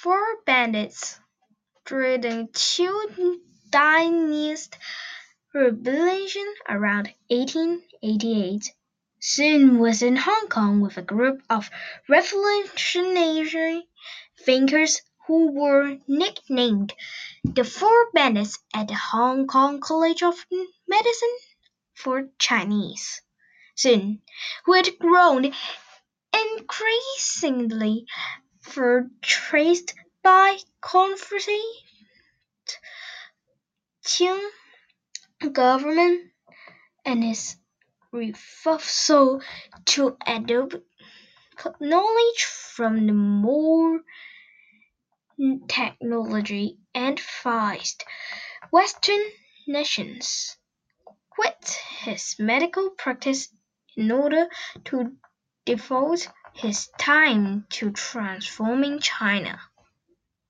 four bandits during the Chu Dynasty rebellion around 1888. Sun was in Hong Kong with a group of revolutionary thinkers who were nicknamed the Four Bandits at the Hong Kong College of Medicine for Chinese. Sun, who had grown increasingly frustrated by Confucian government and his refusal to adopt knowledge from the more technology advanced Western nations, quit his medical practice in order to devote his time to transforming China.